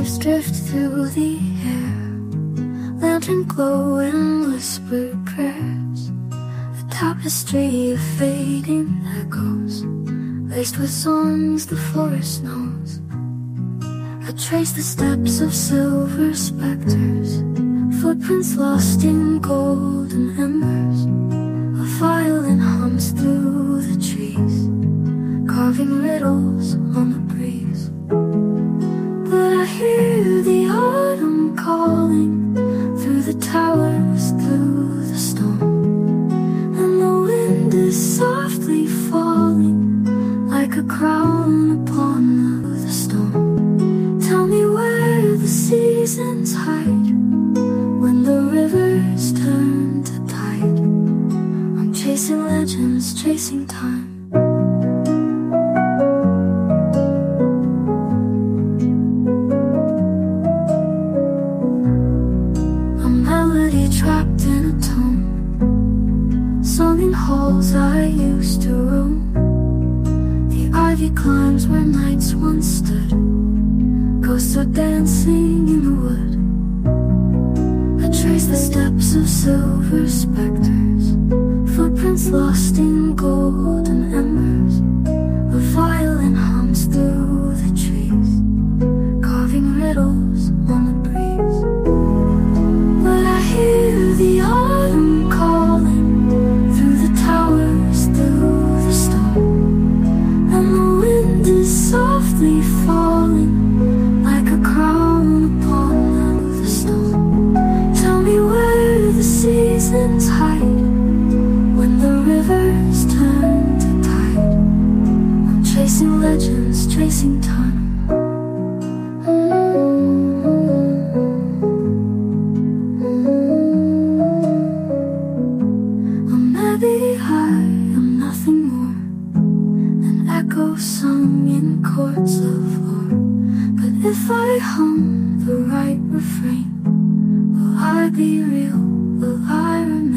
Waves drift through the air, lantern glow and whispered prayers. The tapestry of fading echoes, laced with songs the forest knows. I trace the steps of silver specters, footprints lost in golden embers. A violin hums through the trees, carving riddles on the breeze. But I hear the autumn calling through the towers, through the stone, and the wind is softly falling like a crown upon the stone. Tell me where the seasons hide when the rivers turn to tide. I'm chasing legends, chasing time. Trapped in a tone, sung in halls I used to roam. The ivy climbs where nights once stood, ghosts are dancing in the wood. I trace the steps of silver specters, footprints lost in golden embers. A violin hums through the trees, carving riddles on the breeze. But I hear the autumn calling through the towers, through the stone, and the wind is softly falling like a crown upon the stone. Tell me where the seasons hide when the rivers turn to tide. I'm chasing legends, chasing time. I'm nothing more, an echo sung in chords of lore. But if I hum the right refrain, will I be real? Will I remain?